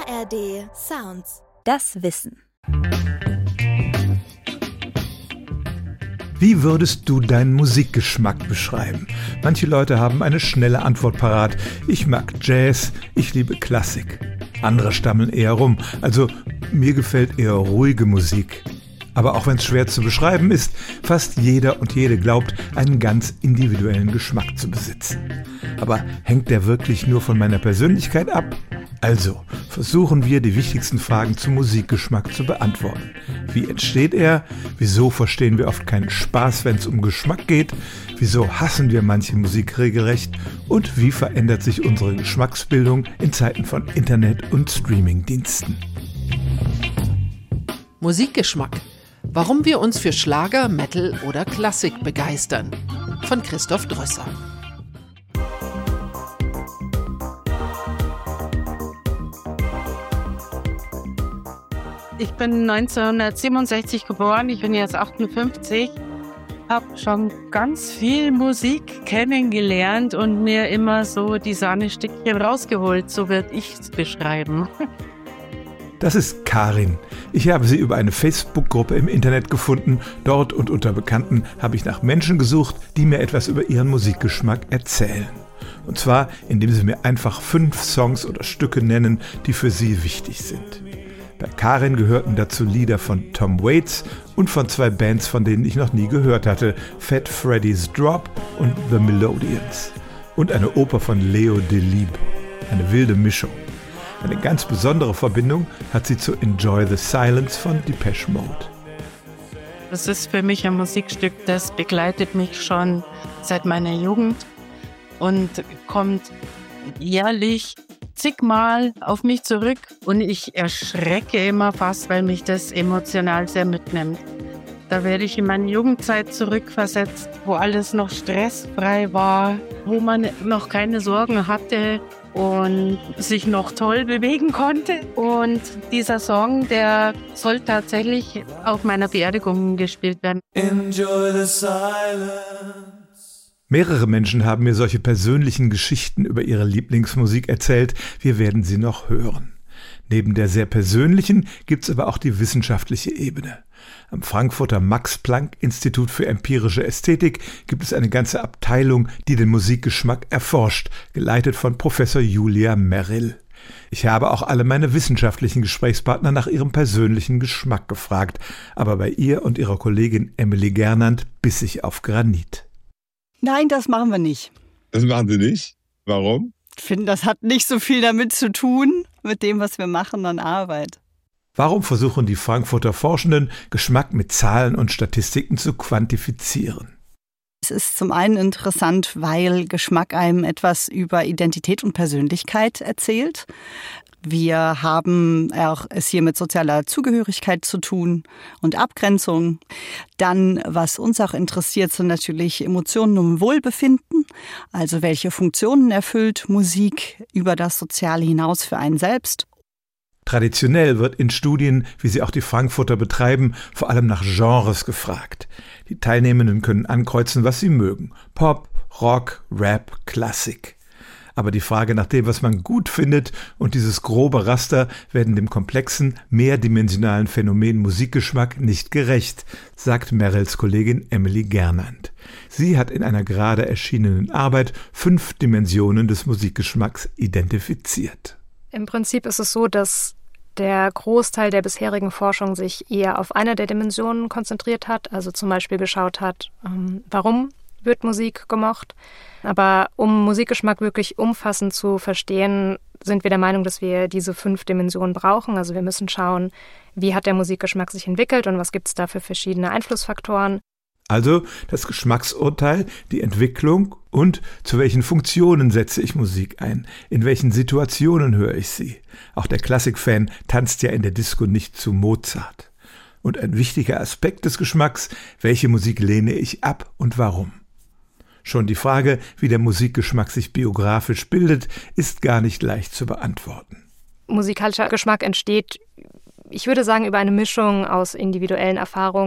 ARD Sounds. Das Wissen. Wie würdest du deinen Musikgeschmack beschreiben? Manche Leute haben eine schnelle Antwort parat. Ich mag Jazz, ich liebe Klassik. Andere stammeln eher rum. Also mir gefällt eher ruhige Musik. Aber auch wenn es schwer zu beschreiben ist, fast jeder und jede glaubt, einen ganz individuellen Geschmack zu besitzen. Aber hängt der wirklich nur von meiner Persönlichkeit ab? Also versuchen wir, die wichtigsten Fragen zum Musikgeschmack zu beantworten. Wie entsteht er? Wieso verstehen wir oft keinen Spaß, wenn es um Geschmack geht? Wieso hassen wir manche Musik regelrecht? Und wie verändert sich unsere Geschmacksbildung in Zeiten von Internet und Streamingdiensten? Musikgeschmack. Warum wir uns für Schlager, Metal oder Klassik begeistern. Von Christoph Drösser. Ich bin 1967 geboren, ich bin jetzt 58, habe schon ganz viel Musik kennengelernt und mir immer so die Sahnestückchen rausgeholt, so würde ich es beschreiben. Das ist Karin. Ich habe sie über eine Facebook-Gruppe im Internet gefunden. Dort und unter Bekannten habe ich nach Menschen gesucht, die mir etwas über ihren Musikgeschmack erzählen. Und zwar, indem sie mir einfach 5 Songs oder Stücke nennen, die für sie wichtig sind. Bei Karin gehörten dazu Lieder von Tom Waits und von 2 Bands, von denen ich noch nie gehört hatte, Fat Freddy's Drop und The Melodians. Und eine Oper von Leo Delibes. Eine wilde Mischung. Eine ganz besondere Verbindung hat sie zu Enjoy the Silence von Depeche Mode. Das ist für mich ein Musikstück, das begleitet mich schon seit meiner Jugend und kommt jährlich zigmal auf mich zurück und ich erschrecke immer fast, weil mich das emotional sehr mitnimmt. Da werde ich in meine Jugendzeit zurückversetzt, wo alles noch stressfrei war, wo man noch keine Sorgen hatte und sich noch toll bewegen konnte. Und dieser Song, der soll tatsächlich auf meiner Beerdigung gespielt werden. Enjoy the silence. Mehrere Menschen haben mir solche persönlichen Geschichten über ihre Lieblingsmusik erzählt. Wir werden sie noch hören. Neben der sehr persönlichen gibt's aber auch die wissenschaftliche Ebene. Am Frankfurter Max-Planck-Institut für empirische Ästhetik gibt es eine ganze Abteilung, die den Musikgeschmack erforscht, geleitet von Professor Julia Merrill. Ich habe auch alle meine wissenschaftlichen Gesprächspartner nach ihrem persönlichen Geschmack gefragt, aber bei ihr und ihrer Kollegin Emily Gernand biss ich auf Granit. Nein, das machen wir nicht. Das machen Sie nicht? Warum? Ich finde, das hat nicht so viel damit zu tun, mit dem, was wir machen an Arbeit. Warum versuchen die Frankfurter Forschenden, Geschmack mit Zahlen und Statistiken zu quantifizieren? Es ist zum einen interessant, weil Geschmack einem etwas über Identität und Persönlichkeit erzählt. Wir haben auch es hier mit sozialer Zugehörigkeit zu tun und Abgrenzung. Dann, was uns auch interessiert, sind natürlich Emotionen und Wohlbefinden. Also welche Funktionen erfüllt Musik über das Soziale hinaus für einen selbst. Traditionell wird in Studien, wie sie auch die Frankfurter betreiben, vor allem nach Genres gefragt. Die Teilnehmenden können ankreuzen, was sie mögen. Pop, Rock, Rap, Klassik. Aber die Frage nach dem, was man gut findet und dieses grobe Raster werden dem komplexen, mehrdimensionalen Phänomen Musikgeschmack nicht gerecht, sagt Merrills Kollegin Emily Gernand. Sie hat in einer gerade erschienenen Arbeit 5 Dimensionen des Musikgeschmacks identifiziert. Im Prinzip ist es so, dass der Großteil der bisherigen Forschung sich eher auf eine der Dimensionen konzentriert hat, also zum Beispiel geschaut hat, warum wird Musik gemocht. Aber um Musikgeschmack wirklich umfassend zu verstehen, sind wir der Meinung, dass wir diese 5 Dimensionen brauchen. Also wir müssen schauen, wie hat der Musikgeschmack sich entwickelt und was gibt es da für verschiedene Einflussfaktoren. Also das Geschmacksurteil, die Entwicklung und zu welchen Funktionen setze ich Musik ein, in welchen Situationen höre ich sie. Auch der Klassikfan tanzt ja in der Disco nicht zu Mozart. Und ein wichtiger Aspekt des Geschmacks, welche Musik lehne ich ab und warum. Schon die Frage, wie der Musikgeschmack sich biografisch bildet, ist gar nicht leicht zu beantworten. Musikalischer Geschmack entsteht, ich würde sagen, über eine Mischung aus individuellen Erfahrungen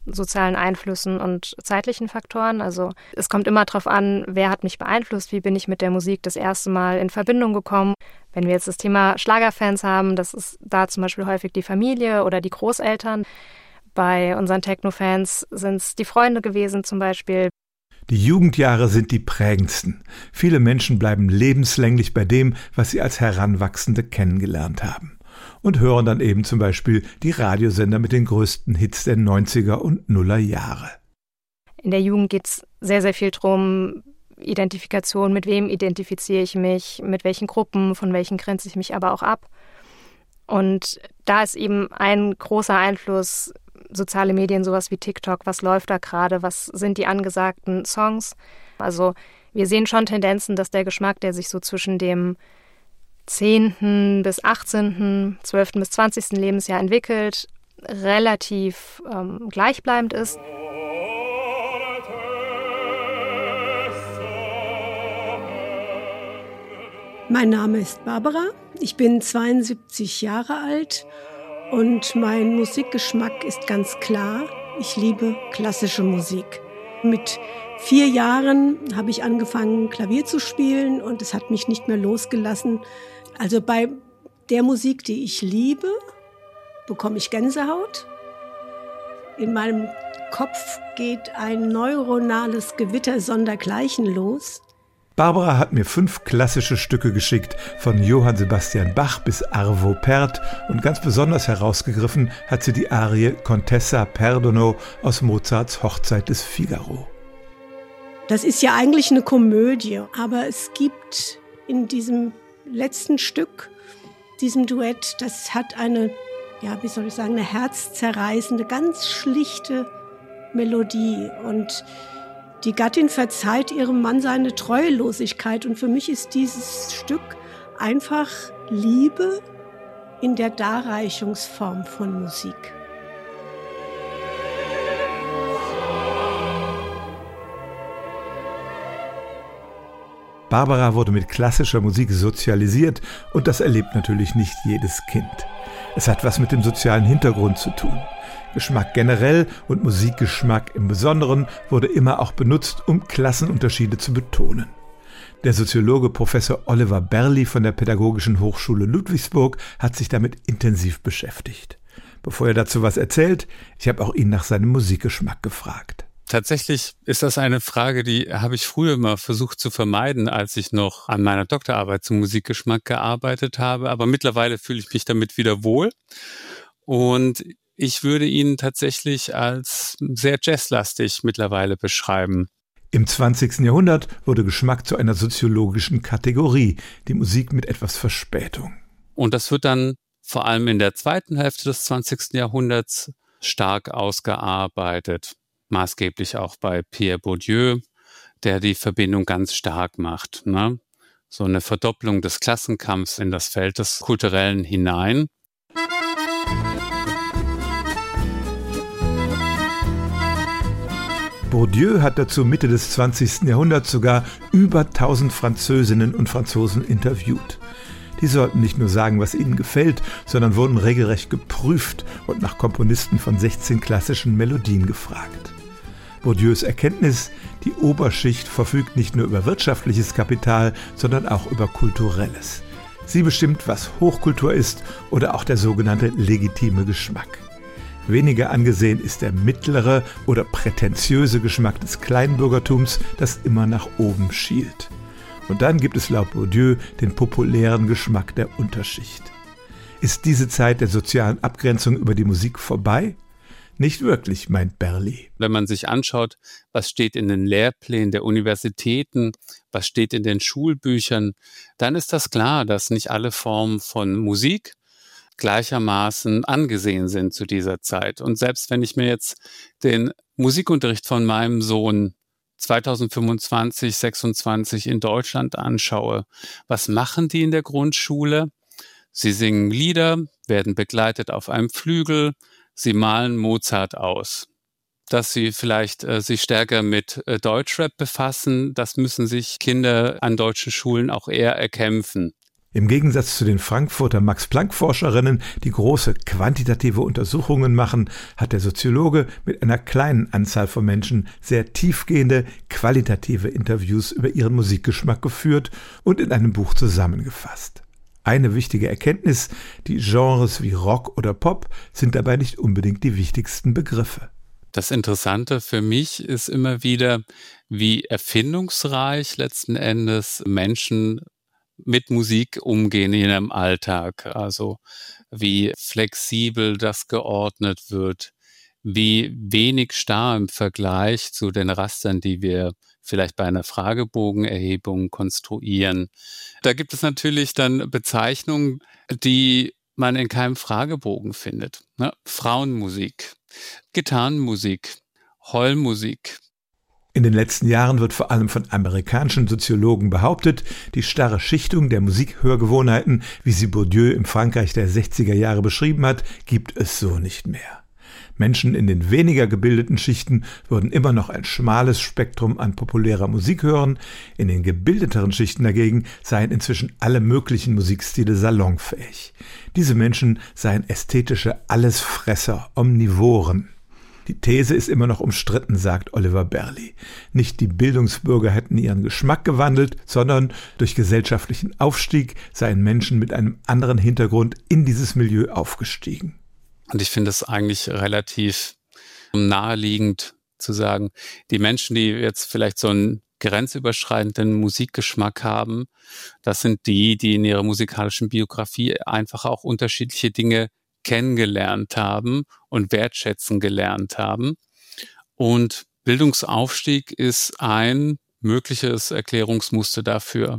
sozialen Einflüssen und zeitlichen Faktoren. Also es kommt immer darauf an, wer hat mich beeinflusst, wie bin ich mit der Musik das erste Mal in Verbindung gekommen. Wenn wir jetzt das Thema Schlagerfans haben, das ist da zum Beispiel häufig die Familie oder die Großeltern. Bei unseren Techno-Fans sind es die Freunde gewesen zum Beispiel. Die Jugendjahre sind die prägendsten. Viele Menschen bleiben lebenslänglich bei dem, was sie als Heranwachsende kennengelernt haben. Und hören dann eben zum Beispiel die Radiosender mit den größten Hits der 90er und Nuller Jahre. In der Jugend geht es sehr, sehr viel drum, Identifikation, mit wem identifiziere ich mich, mit welchen Gruppen, von welchen grenze ich mich aber auch ab. Und da ist eben ein großer Einfluss soziale Medien, sowas wie TikTok, was läuft da gerade, was sind die angesagten Songs. Also wir sehen schon Tendenzen, dass der Geschmack, der sich so zwischen dem 10. bis 18., 12. bis 20. Lebensjahr entwickelt, relativ gleichbleibend ist. Mein Name ist Barbara, ich bin 72 Jahre alt und mein Musikgeschmack ist ganz klar. Ich liebe klassische Musik. Mit 4 Jahren habe ich angefangen, Klavier zu spielen und es hat mich nicht mehr losgelassen. Also bei der Musik, die ich liebe, bekomme ich Gänsehaut. In meinem Kopf geht ein neuronales Gewitter sondergleichen los. Barbara hat mir 5 klassische Stücke geschickt, von Johann Sebastian Bach bis Arvo Pärt, und ganz besonders herausgegriffen hat sie die Arie Contessa Perdono aus Mozarts Hochzeit des Figaro. Das ist ja eigentlich eine Komödie, aber es gibt in diesem letzten Stück, diesem Duett, das hat eine, eine herzzerreißende, ganz schlichte Melodie. Und die Gattin verzeiht ihrem Mann seine Treulosigkeit. Und für mich ist dieses Stück einfach Liebe in der Darreichungsform von Musik. Barbara wurde mit klassischer Musik sozialisiert und das erlebt natürlich nicht jedes Kind. Es hat was mit dem sozialen Hintergrund zu tun. Geschmack generell und Musikgeschmack im Besonderen wurde immer auch benutzt, um Klassenunterschiede zu betonen. Der Soziologe Professor Oliver Berli von der Pädagogischen Hochschule Ludwigsburg hat sich damit intensiv beschäftigt. Bevor er dazu was erzählt, ich habe auch ihn nach seinem Musikgeschmack gefragt. Tatsächlich ist das eine Frage, die habe ich früher mal versucht zu vermeiden, als ich noch an meiner Doktorarbeit zum Musikgeschmack gearbeitet habe. Aber mittlerweile fühle ich mich damit wieder wohl. Und ich würde ihn tatsächlich als sehr jazzlastig mittlerweile beschreiben. Im 20. Jahrhundert wurde Geschmack zu einer soziologischen Kategorie, die Musik mit etwas Verspätung. Und das wird dann vor allem in der zweiten Hälfte des 20. Jahrhunderts stark ausgearbeitet. Maßgeblich auch bei Pierre Bourdieu, der die Verbindung ganz stark macht, ne? So eine Verdopplung des Klassenkampfs in das Feld des Kulturellen hinein. Bourdieu hat dazu Mitte des 20. Jahrhunderts sogar über 1000 Französinnen und Franzosen interviewt. Die sollten nicht nur sagen, was ihnen gefällt, sondern wurden regelrecht geprüft und nach Komponisten von 16 klassischen Melodien gefragt. Bourdieus Erkenntnis, die Oberschicht verfügt nicht nur über wirtschaftliches Kapital, sondern auch über kulturelles. Sie bestimmt, was Hochkultur ist oder auch der sogenannte legitime Geschmack. Weniger angesehen ist der mittlere oder prätentiöse Geschmack des Kleinbürgertums, das immer nach oben schielt. Und dann gibt es laut Bourdieu den populären Geschmack der Unterschicht. Ist diese Zeit der sozialen Abgrenzung über die Musik vorbei? Nicht wirklich, meint Berli. Wenn man sich anschaut, was steht in den Lehrplänen der Universitäten, was steht in den Schulbüchern, dann ist das klar, dass nicht alle Formen von Musik gleichermaßen angesehen sind zu dieser Zeit. Und selbst wenn ich mir jetzt den Musikunterricht von meinem Sohn 2025, 26 in Deutschland anschaue, was machen die in der Grundschule? Sie singen Lieder, werden begleitet auf einem Flügel, sie malen Mozart aus. Dass sie vielleicht sich stärker mit Deutschrap befassen, das müssen sich Kinder an deutschen Schulen auch eher erkämpfen. Im Gegensatz zu den Frankfurter Max-Planck-Forscherinnen, die große quantitative Untersuchungen machen, hat der Soziologe mit einer kleinen Anzahl von Menschen sehr tiefgehende, qualitative Interviews über ihren Musikgeschmack geführt und in einem Buch zusammengefasst. Eine wichtige Erkenntnis: die Genres wie Rock oder Pop sind dabei nicht unbedingt die wichtigsten Begriffe. Das Interessante für mich ist immer wieder, wie erfindungsreich letzten Endes Menschen mit Musik umgehen in ihrem Alltag. Also wie flexibel das geordnet wird, wie wenig starr im Vergleich zu den Rastern, die wir vielleicht bei einer Fragebogenerhebung konstruieren. Da gibt es natürlich dann Bezeichnungen, die man in keinem Fragebogen findet. Ne? Frauenmusik, Gitarrenmusik, Heulmusik. In den letzten Jahren wird vor allem von amerikanischen Soziologen behauptet, die starre Schichtung der Musikhörgewohnheiten, wie sie Bourdieu im Frankreich der 60er Jahre beschrieben hat, gibt es so nicht mehr. Menschen in den weniger gebildeten Schichten würden immer noch ein schmales Spektrum an populärer Musik hören, in den gebildeteren Schichten dagegen seien inzwischen alle möglichen Musikstile salonfähig. Diese Menschen seien ästhetische Allesfresser, Omnivoren. Die These ist immer noch umstritten, sagt Oliver Berli. Nicht die Bildungsbürger hätten ihren Geschmack gewandelt, sondern durch gesellschaftlichen Aufstieg seien Menschen mit einem anderen Hintergrund in dieses Milieu aufgestiegen. Und ich finde es eigentlich relativ naheliegend zu sagen, die Menschen, die jetzt vielleicht so einen grenzüberschreitenden Musikgeschmack haben, das sind die in ihrer musikalischen Biografie einfach auch unterschiedliche Dinge kennengelernt haben und wertschätzen gelernt haben. Und Bildungsaufstieg ist ein mögliches Erklärungsmuster dafür.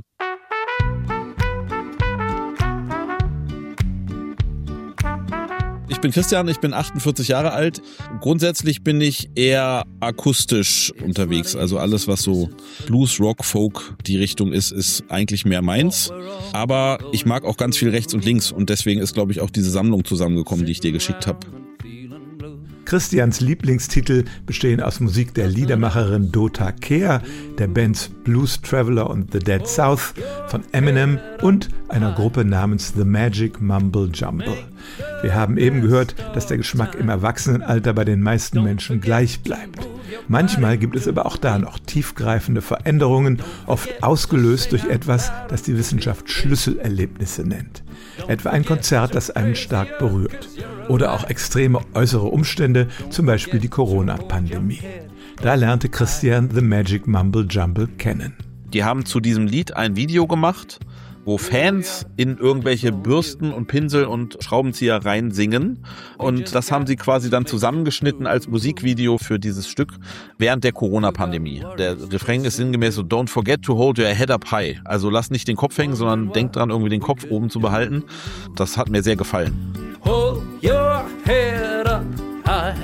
Ich bin Christian, ich bin 48 Jahre alt. Grundsätzlich bin ich eher akustisch unterwegs. Also alles, was so Blues, Rock, Folk die Richtung ist eigentlich mehr meins. Aber ich mag auch ganz viel rechts und links und deswegen ist, glaube ich, auch diese Sammlung zusammengekommen, die ich dir geschickt habe. Christians Lieblingstitel bestehen aus Musik der Liedermacherin Dota Kehr, der Bands Blues Traveler und The Dead South, von Eminem und einer Gruppe namens The Magic Mumble Jumble. Wir haben eben gehört, dass der Geschmack im Erwachsenenalter bei den meisten Menschen gleich bleibt. Manchmal gibt es aber auch da noch tiefgreifende Veränderungen, oft ausgelöst durch etwas, das die Wissenschaft Schlüsselerlebnisse nennt. Etwa ein Konzert, das einen stark berührt. Oder auch extreme äußere Umstände, zum Beispiel die Corona-Pandemie. Da lernte Christian The Magic Mumble Jumble kennen. Die haben zu diesem Lied ein Video gemacht, wo Fans in irgendwelche Bürsten und Pinsel und Schraubenzieher reinsingen. Und das haben sie quasi dann zusammengeschnitten als Musikvideo für dieses Stück während der Corona-Pandemie. Der Refrain ist sinngemäß so: Don't forget to hold your head up high. Also lass nicht den Kopf hängen, sondern denk dran, irgendwie den Kopf oben zu behalten. Das hat mir sehr gefallen. Hold your head up high.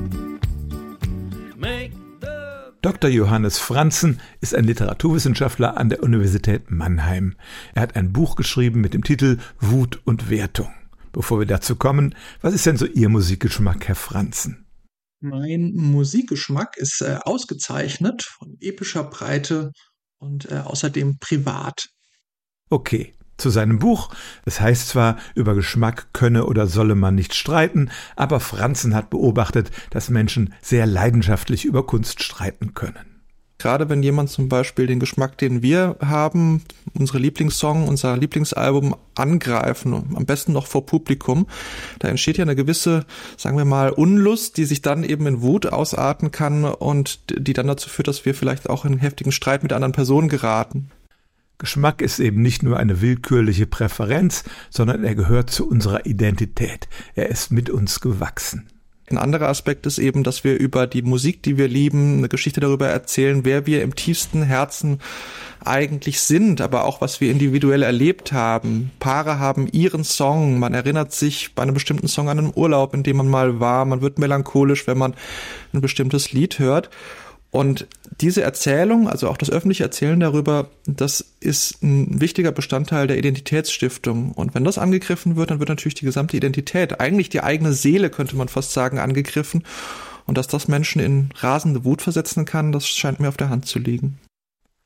Dr. Johannes Franzen ist ein Literaturwissenschaftler an der Universität Mannheim. Er hat ein Buch geschrieben mit dem Titel Wut und Wertung. Bevor wir dazu kommen, was ist denn so Ihr Musikgeschmack, Herr Franzen? Mein Musikgeschmack ist ausgezeichnet von epischer Breite und außerdem privat. Okay. Zu seinem Buch. Es heißt zwar, über Geschmack könne oder solle man nicht streiten, aber Franzen hat beobachtet, dass Menschen sehr leidenschaftlich über Kunst streiten können. Gerade wenn jemand zum Beispiel den Geschmack, den wir haben, unsere Lieblingssong, unser Lieblingsalbum angreifen, am besten noch vor Publikum, da entsteht ja eine gewisse, sagen wir mal, Unlust, die sich dann eben in Wut ausarten kann und die dann dazu führt, dass wir vielleicht auch in heftigen Streit mit anderen Personen geraten. Geschmack ist eben nicht nur eine willkürliche Präferenz, sondern er gehört zu unserer Identität. Er ist mit uns gewachsen. Ein anderer Aspekt ist eben, dass wir über die Musik, die wir lieben, eine Geschichte darüber erzählen, wer wir im tiefsten Herzen eigentlich sind, aber auch was wir individuell erlebt haben. Paare haben ihren Song, man erinnert sich bei einem bestimmten Song an einen Urlaub, in dem man mal war, man wird melancholisch, wenn man ein bestimmtes Lied hört. Und diese Erzählung, also auch das öffentliche Erzählen darüber, das ist ein wichtiger Bestandteil der Identitätsstiftung. Und wenn das angegriffen wird, dann wird natürlich die gesamte Identität, eigentlich die eigene Seele, könnte man fast sagen, angegriffen. Und dass das Menschen in rasende Wut versetzen kann, das scheint mir auf der Hand zu liegen.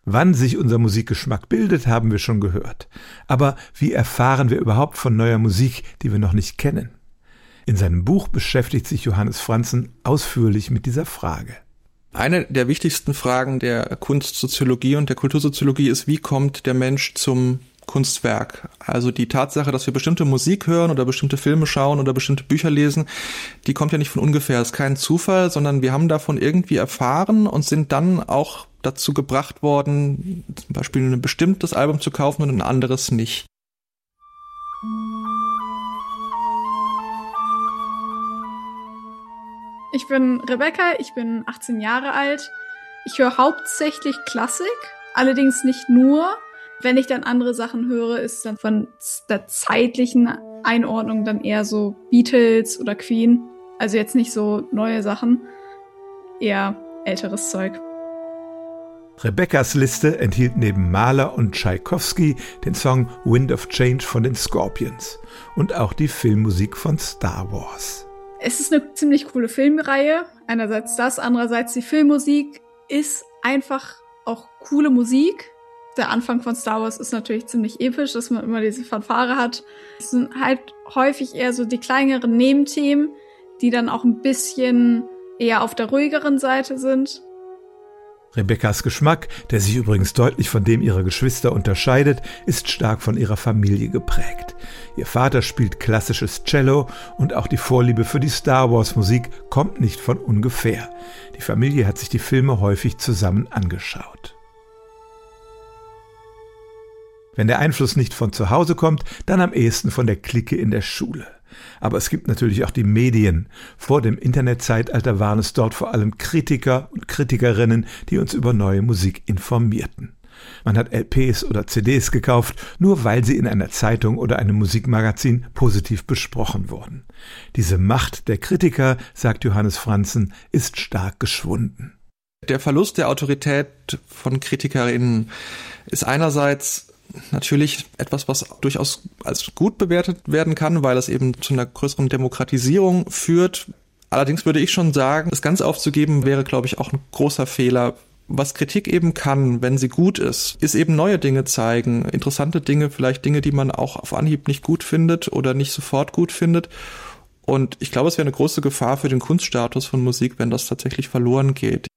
Wann sich unser Musikgeschmack bildet, haben wir schon gehört. Aber wie erfahren wir überhaupt von neuer Musik, die wir noch nicht kennen? In seinem Buch beschäftigt sich Johannes Franzen ausführlich mit dieser Frage. Eine der wichtigsten Fragen der Kunstsoziologie und der Kultursoziologie ist, wie kommt der Mensch zum Kunstwerk? Also die Tatsache, dass wir bestimmte Musik hören oder bestimmte Filme schauen oder bestimmte Bücher lesen, die kommt ja nicht von ungefähr. Das ist kein Zufall, sondern wir haben davon irgendwie erfahren und sind dann auch dazu gebracht worden, zum Beispiel ein bestimmtes Album zu kaufen und ein anderes nicht. Ich bin Rebecca, ich bin 18 Jahre alt. Ich höre hauptsächlich Klassik, allerdings nicht nur. Wenn ich dann andere Sachen höre, ist dann von der zeitlichen Einordnung dann eher so Beatles oder Queen. Also jetzt nicht so neue Sachen, eher älteres Zeug. Rebeccas Liste enthielt neben Mahler und Tschaikowski den Song Wind of Change von den Scorpions und auch die Filmmusik von Star Wars. Es ist eine ziemlich coole Filmreihe. Einerseits das, andererseits die Filmmusik ist einfach auch coole Musik. Der Anfang von Star Wars ist natürlich ziemlich episch, dass man immer diese Fanfare hat. Es sind halt häufig eher so die kleineren Nebenthemen, die dann auch ein bisschen eher auf der ruhigeren Seite sind. Rebeccas Geschmack, der sich übrigens deutlich von dem ihrer Geschwister unterscheidet, ist stark von ihrer Familie geprägt. Ihr Vater spielt klassisches Cello und auch die Vorliebe für die Star-Wars-Musik kommt nicht von ungefähr. Die Familie hat sich die Filme häufig zusammen angeschaut. Wenn der Einfluss nicht von zu Hause kommt, dann am ehesten von der Clique in der Schule. Aber es gibt natürlich auch die Medien. Vor dem Internetzeitalter waren es dort vor allem Kritiker und Kritikerinnen, die uns über neue Musik informierten. Man hat LPs oder CDs gekauft, nur weil sie in einer Zeitung oder einem Musikmagazin positiv besprochen wurden. Diese Macht der Kritiker, sagt Johannes Franzen, ist stark geschwunden. Der Verlust der Autorität von KritikerInnen ist einerseits natürlich etwas, was durchaus als gut bewertet werden kann, weil es eben zu einer größeren Demokratisierung führt. Allerdings würde ich schon sagen, das ganz aufzugeben wäre, glaube ich, auch ein großer Fehler. Was Kritik eben kann, wenn sie gut ist eben neue Dinge zeigen, interessante Dinge, vielleicht Dinge, die man auch auf Anhieb nicht gut findet oder nicht sofort gut findet. Und ich glaube, es wäre eine große Gefahr für den Kunststatus von Musik, wenn das tatsächlich verloren geht.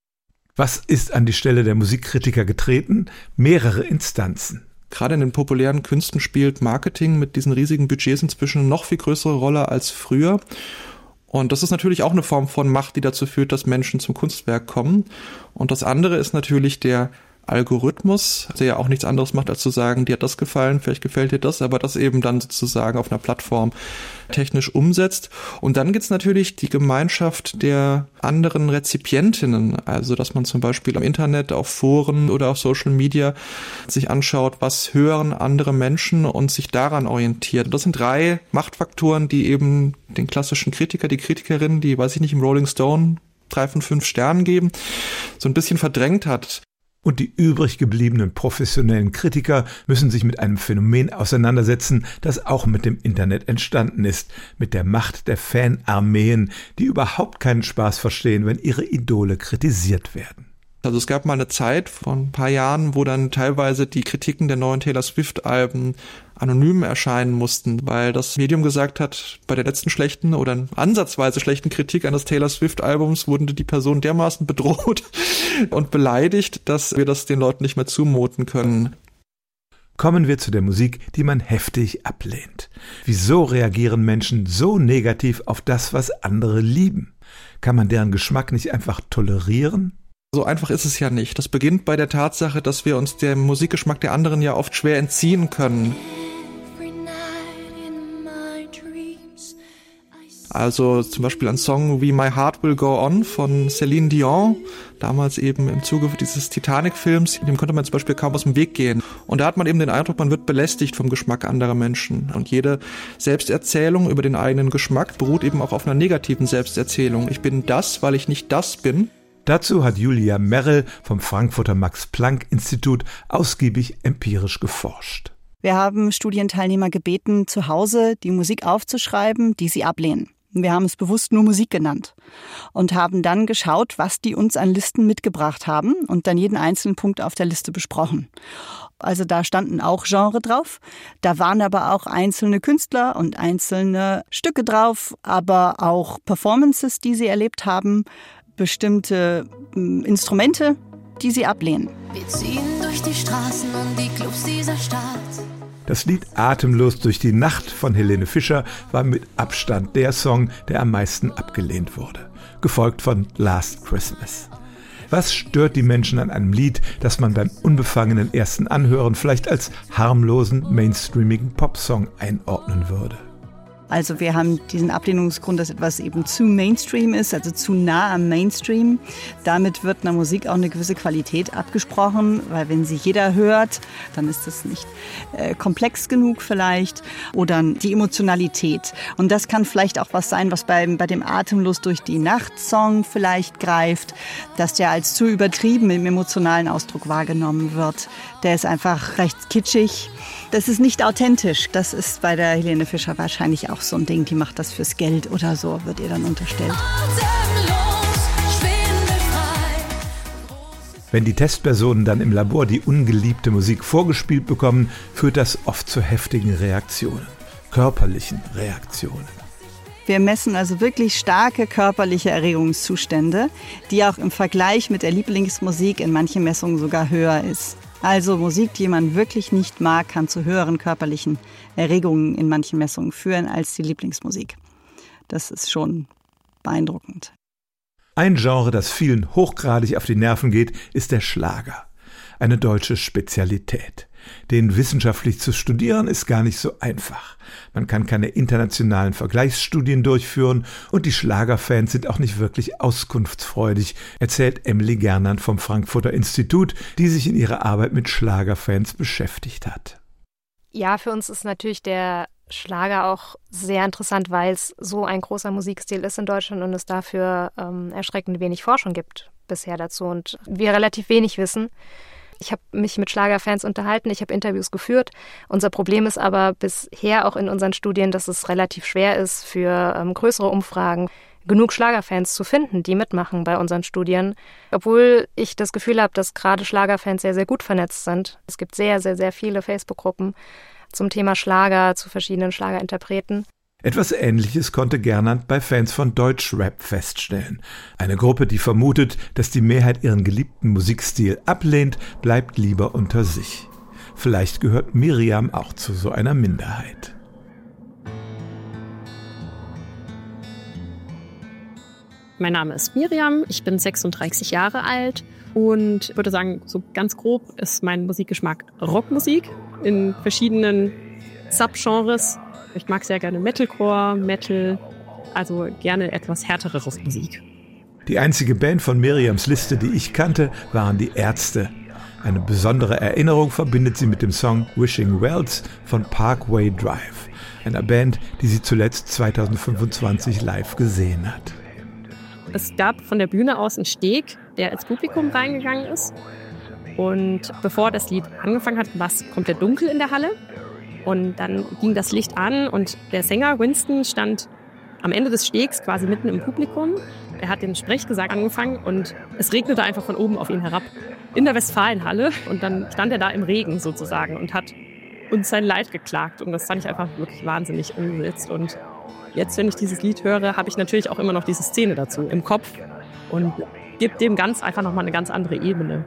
Was ist an die Stelle der Musikkritiker getreten? Mehrere Instanzen. Gerade in den populären Künsten spielt Marketing mit diesen riesigen Budgets inzwischen eine noch viel größere Rolle als früher. Und das ist natürlich auch eine Form von Macht, die dazu führt, dass Menschen zum Kunstwerk kommen. Und das andere ist natürlich der Algorithmus, der ja auch nichts anderes macht, als zu sagen, dir hat das gefallen, vielleicht gefällt dir das, aber das eben dann sozusagen auf einer Plattform technisch umsetzt. Und dann gibt's natürlich die Gemeinschaft der anderen Rezipientinnen, also dass man zum Beispiel am Internet, auf Foren oder auf Social Media sich anschaut, was hören andere Menschen und sich daran orientiert. Das sind 3 Machtfaktoren, die eben den klassischen Kritiker, die Kritikerin, die, weiß ich nicht, im Rolling Stone 3 von 5 Sternen geben, so ein bisschen verdrängt hat. Und die übrig gebliebenen professionellen Kritiker müssen sich mit einem Phänomen auseinandersetzen, das auch mit dem Internet entstanden ist, mit der Macht der Fanarmeen, die überhaupt keinen Spaß verstehen, wenn ihre Idole kritisiert werden. Also es gab mal eine Zeit von ein paar Jahren, wo dann teilweise die Kritiken der neuen Taylor Swift-Alben anonym erscheinen mussten, weil das Medium gesagt hat, bei der letzten schlechten oder ansatzweise schlechten Kritik eines Taylor Swift-Albums wurden die Personen dermaßen bedroht und beleidigt, dass wir das den Leuten nicht mehr zumuten können. Kommen wir zu der Musik, die man heftig ablehnt. Wieso reagieren Menschen so negativ auf das, was andere lieben? Kann man deren Geschmack nicht einfach tolerieren? So einfach ist es ja nicht. Das beginnt bei der Tatsache, dass wir uns dem Musikgeschmack der anderen ja oft schwer entziehen können. Also zum Beispiel ein Song wie My Heart Will Go On von Celine Dion, damals eben im Zuge dieses Titanic-Films, dem konnte man zum Beispiel kaum aus dem Weg gehen. Und da hat man eben den Eindruck, man wird belästigt vom Geschmack anderer Menschen. Und jede Selbsterzählung über den eigenen Geschmack beruht eben auch auf einer negativen Selbsterzählung. Ich bin das, weil ich nicht das bin. Dazu hat Julia Merrill vom Frankfurter Max-Planck-Institut ausgiebig empirisch geforscht. Wir haben Studienteilnehmer gebeten, zu Hause die Musik aufzuschreiben, die sie ablehnen. Wir haben es bewusst nur Musik genannt und haben dann geschaut, was die uns an Listen mitgebracht haben und dann jeden einzelnen Punkt auf der Liste besprochen. Also da standen auch Genre drauf, da waren aber auch einzelne Künstler und einzelne Stücke drauf, aber auch Performances, die sie erlebt haben, bestimmte Instrumente, die sie ablehnen. Wir ziehen durch die Straßen und die Clubs dieser Stadt. Das Lied Atemlos durch die Nacht von Helene Fischer war mit Abstand der Song, der am meisten abgelehnt wurde, gefolgt von Last Christmas. Was stört die Menschen an einem Lied, das man beim unbefangenen ersten Anhören vielleicht als harmlosen, mainstreamigen Popsong einordnen würde? Also wir haben diesen Ablehnungsgrund, dass etwas eben zu Mainstream ist, also zu nah am Mainstream. Damit wird einer Musik auch eine gewisse Qualität abgesprochen, weil wenn sie jeder hört, dann ist das nicht komplex genug vielleicht. Oder die Emotionalität. Und das kann vielleicht auch was sein, was bei dem Atemlos durch die Nacht-Song vielleicht greift, dass der als zu übertrieben im emotionalen Ausdruck wahrgenommen wird. Der ist einfach recht kitschig. Das ist nicht authentisch. Das ist bei der Helene Fischer wahrscheinlich auch so ein Ding. Die macht das fürs Geld oder so, wird ihr dann unterstellt. Wenn die Testpersonen dann im Labor die ungeliebte Musik vorgespielt bekommen, führt das oft zu heftigen Reaktionen, körperlichen Reaktionen. Wir messen also wirklich starke körperliche Erregungszustände, die auch im Vergleich mit der Lieblingsmusik in manchen Messungen sogar höher ist. Also Musik, die man wirklich nicht mag, kann zu höheren körperlichen Erregungen in manchen Messungen führen als die Lieblingsmusik. Das ist schon beeindruckend. Ein Genre, das vielen hochgradig auf die Nerven geht, ist der Schlager. Eine deutsche Spezialität. Den wissenschaftlich zu studieren ist gar nicht so einfach. Man kann keine internationalen Vergleichsstudien durchführen und die Schlagerfans sind auch nicht wirklich auskunftsfreudig, erzählt Emily Gernand vom Frankfurter Institut, die sich in ihrer Arbeit mit Schlagerfans beschäftigt hat. Ja, für uns ist natürlich der Schlager auch sehr interessant, weil es so ein großer Musikstil ist in Deutschland und es dafür erschreckend wenig Forschung gibt bisher dazu und wir relativ wenig wissen. Ich habe mich mit Schlagerfans unterhalten, ich habe Interviews geführt. Unser Problem ist aber bisher auch in unseren Studien, dass es relativ schwer ist, für größere Umfragen genug Schlagerfans zu finden, die mitmachen bei unseren Studien. Obwohl ich das Gefühl habe, dass gerade Schlagerfans sehr, sehr gut vernetzt sind. Es gibt sehr, sehr, sehr viele Facebook-Gruppen zum Thema Schlager, zu verschiedenen Schlagerinterpreten. Etwas Ähnliches konnte Gernand bei Fans von Deutschrap feststellen. Eine Gruppe, die vermutet, dass die Mehrheit ihren geliebten Musikstil ablehnt, bleibt lieber unter sich. Vielleicht gehört Miriam auch zu so einer Minderheit. Mein Name ist Miriam, ich bin 36 Jahre alt und würde sagen, so ganz grob ist mein Musikgeschmack Rockmusik in verschiedenen Subgenres. Ich mag sehr gerne Metalcore, Metal, also gerne etwas härtere Rockmusik. Die einzige Band von Miriams Liste, die ich kannte, waren die Ärzte. Eine besondere Erinnerung verbindet sie mit dem Song Wishing Wells von Parkway Drive, einer Band, die sie zuletzt 2025 live gesehen hat. Es gab von der Bühne aus einen Steg, der ins Publikum reingegangen ist. Und bevor das Lied angefangen hat, war es komplett dunkel in der Halle. Und dann ging das Licht an und der Sänger Winston stand am Ende des Stegs quasi mitten im Publikum. Er hat den Sprechgesang angefangen und es regnete einfach von oben auf ihn herab in der Westfalenhalle. Und dann stand er da im Regen sozusagen und hat uns sein Leid geklagt. Und das fand ich einfach wirklich wahnsinnig umgesetzt. Und jetzt, wenn ich dieses Lied höre, habe ich natürlich auch immer noch diese Szene dazu im Kopf und gibt dem ganz einfach nochmal eine ganz andere Ebene.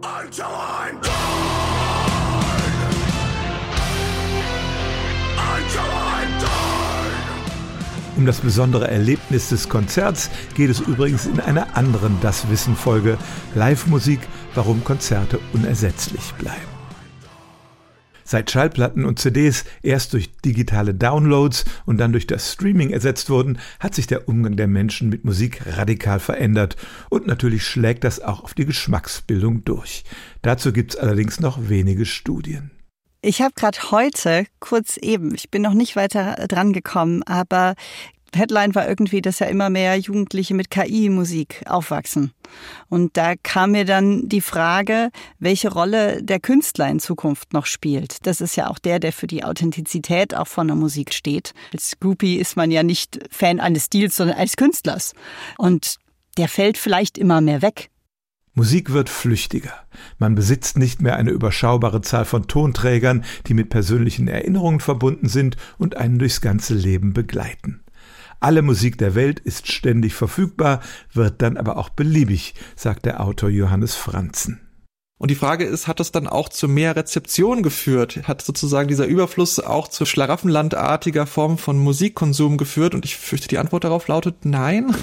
Um das besondere Erlebnis des Konzerts geht es übrigens in einer anderen Das-Wissen-Folge Live-Musik, warum Konzerte unersetzlich bleiben. Seit Schallplatten und CDs erst durch digitale Downloads und dann durch das Streaming ersetzt wurden, hat sich der Umgang der Menschen mit Musik radikal verändert. Und natürlich schlägt das auch auf die Geschmacksbildung durch. Dazu gibt es allerdings noch wenige Studien. Ich habe gerade heute, kurz eben, ich bin noch nicht weiter dran gekommen, aber Headline war irgendwie, dass ja immer mehr Jugendliche mit KI-Musik aufwachsen. Und da kam mir dann die Frage, welche Rolle der Künstler in Zukunft noch spielt. Das ist ja auch der für die Authentizität auch von der Musik steht. Als Groupie ist man ja nicht Fan eines Stils, sondern eines Künstlers. Und der fällt vielleicht immer mehr weg. Musik wird flüchtiger. Man besitzt nicht mehr eine überschaubare Zahl von Tonträgern, die mit persönlichen Erinnerungen verbunden sind und einen durchs ganze Leben begleiten. Alle Musik der Welt ist ständig verfügbar, wird dann aber auch beliebig, sagt der Autor Johannes Franzen. Und die Frage ist, hat das dann auch zu mehr Rezeption geführt? Hat sozusagen dieser Überfluss auch zu schlaraffenlandartiger Form von Musikkonsum geführt? Und ich fürchte, die Antwort darauf lautet nein.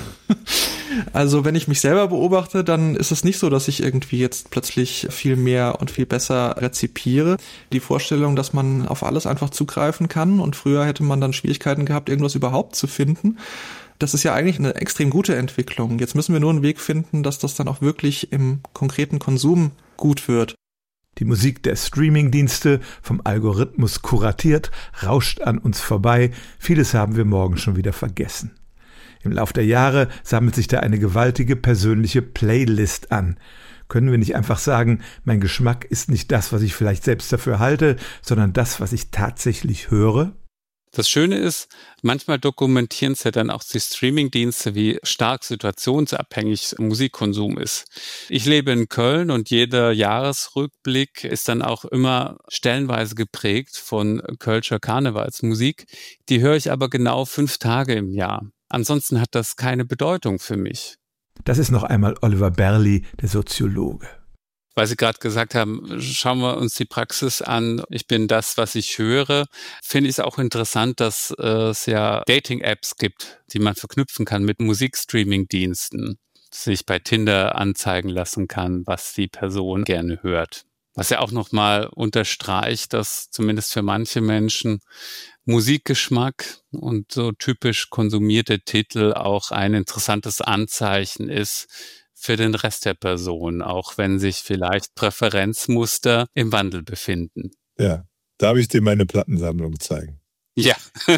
Also wenn ich mich selber beobachte, dann ist es nicht so, dass ich irgendwie jetzt plötzlich viel mehr und viel besser rezipiere. Die Vorstellung, dass man auf alles einfach zugreifen kann und früher hätte man dann Schwierigkeiten gehabt, irgendwas überhaupt zu finden. Das ist ja eigentlich eine extrem gute Entwicklung. Jetzt müssen wir nur einen Weg finden, dass das dann auch wirklich im konkreten Konsum gut wird. Die Musik der Streamingdienste, vom Algorithmus kuratiert, rauscht an uns vorbei. Vieles haben wir morgen schon wieder vergessen. Im Lauf der Jahre sammelt sich da eine gewaltige persönliche Playlist an. Können wir nicht einfach sagen, mein Geschmack ist nicht das, was ich vielleicht selbst dafür halte, sondern das, was ich tatsächlich höre? Das Schöne ist, manchmal dokumentieren es ja dann auch die Streamingdienste, wie stark situationsabhängig Musikkonsum ist. Ich lebe in Köln und jeder Jahresrückblick ist dann auch immer stellenweise geprägt von Kölscher Karnevalsmusik. Die höre ich aber genau 5 Tage im Jahr. Ansonsten hat das keine Bedeutung für mich. Das ist noch einmal Oliver Berli, der Soziologe. Weil Sie gerade gesagt haben, schauen wir uns die Praxis an. Ich bin das, was ich höre. Finde ich es auch interessant, dass es ja Dating-Apps gibt, die man verknüpfen kann mit Musikstreaming-Diensten. Sich bei Tinder anzeigen lassen kann, was die Person gerne hört. Was ja auch nochmal unterstreicht, dass zumindest für manche Menschen Musikgeschmack und so typisch konsumierte Titel auch ein interessantes Anzeichen ist für den Rest der Person, auch wenn sich vielleicht Präferenzmuster im Wandel befinden. Ja, darf ich dir meine Plattensammlung zeigen? Ja.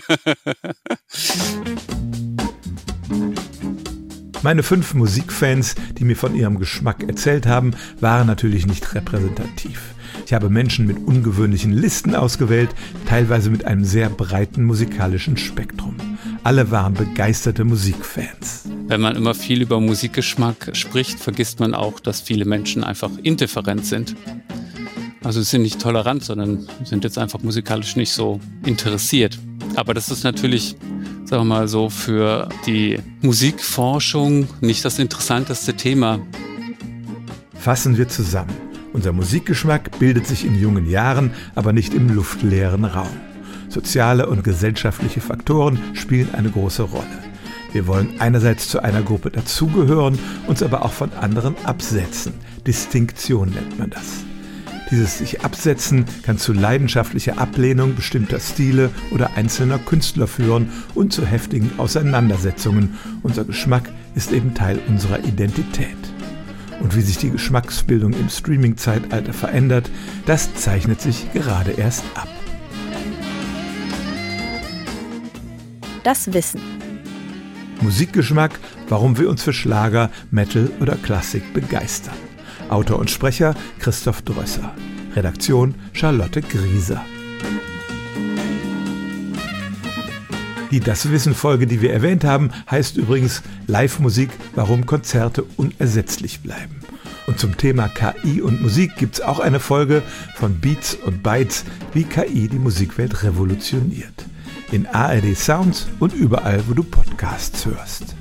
Meine 5 Musikfans, die mir von ihrem Geschmack erzählt haben, waren natürlich nicht repräsentativ. Ich habe Menschen mit ungewöhnlichen Listen ausgewählt, teilweise mit einem sehr breiten musikalischen Spektrum. Alle waren begeisterte Musikfans. Wenn man immer viel über Musikgeschmack spricht, vergisst man auch, dass viele Menschen einfach indifferent sind. Also sie sind nicht tolerant, sondern sind jetzt einfach musikalisch nicht so interessiert. Aber das ist natürlich, sagen wir mal so, für die Musikforschung nicht das interessanteste Thema. Fassen wir zusammen. Unser Musikgeschmack bildet sich in jungen Jahren, aber nicht im luftleeren Raum. Soziale und gesellschaftliche Faktoren spielen eine große Rolle. Wir wollen einerseits zu einer Gruppe dazugehören, uns aber auch von anderen absetzen. Distinktion nennt man das. Dieses sich absetzen kann zu leidenschaftlicher Ablehnung bestimmter Stile oder einzelner Künstler führen und zu heftigen Auseinandersetzungen. Unser Geschmack ist eben Teil unserer Identität. Und wie sich die Geschmacksbildung im Streaming-Zeitalter verändert, das zeichnet sich gerade erst ab. Das Wissen. Musikgeschmack, warum wir uns für Schlager, Metal oder Klassik begeistern. Autor und Sprecher Christoph Drösser. Redaktion Charlotte Grieser. Die Das Wissen-Folge, die wir erwähnt haben, heißt übrigens Live-Musik, warum Konzerte unersetzlich bleiben. Und zum Thema KI und Musik gibt's auch eine Folge von Beats und Bytes, wie KI die Musikwelt revolutioniert. In ARD Sounds und überall, wo du Podcasts hörst.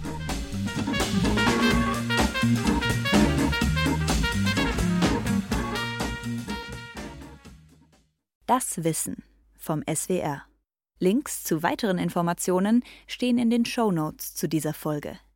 Das Wissen vom SWR. Links zu weiteren Informationen stehen in den Shownotes zu dieser Folge.